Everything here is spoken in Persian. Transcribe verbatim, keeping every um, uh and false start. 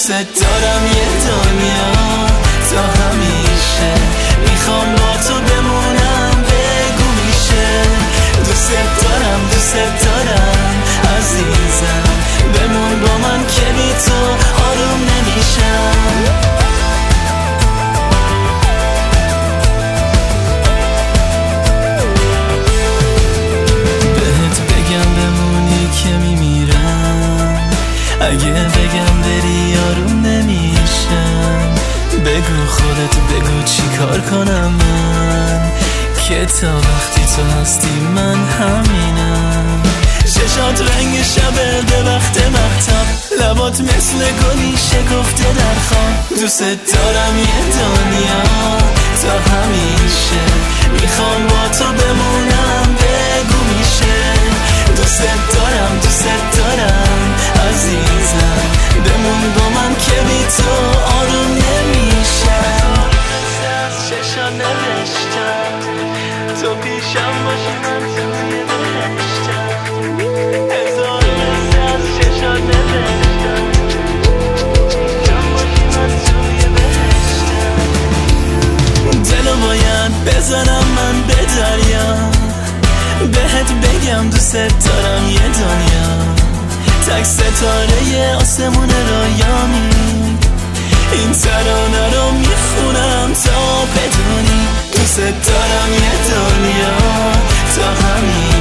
دارم یه دنیا تا همیشه، میخوام با تو بمونم بگو میشه. دوست دارم دوست دارم عزیزم، بمون با من که بی تو آروم نمیشم. بهت بگم بمونی که میمیرم، اگه بگم بری آروم نمیشم. بگو خودت بگو چی کار کنم من، که تا وقتی تو هستی من همینم. چشات رنگ شبه به وقت مختم، لبات مثل گلی شکفته در خواب. دوست دارم یه دنیا تا همیشه، میخوام با تو بمونم بگو میشه. دوست دارم دوست دارم عزیزم، بمون با من که بی تو آروم نمیشه. از چشات نوشتم تو پیشم باشی من توی بهشتم. هزار قصه از چشات نوشتم پیشم باشی من توی بهشتم. دلو باید بزنم من به دریا، بهت بگم دوست دارم یه دنیا. تک ستاره آسمون رایامی، این ترانه رو میخونم تا بدونی. دوست دارم یه دنیا تا همین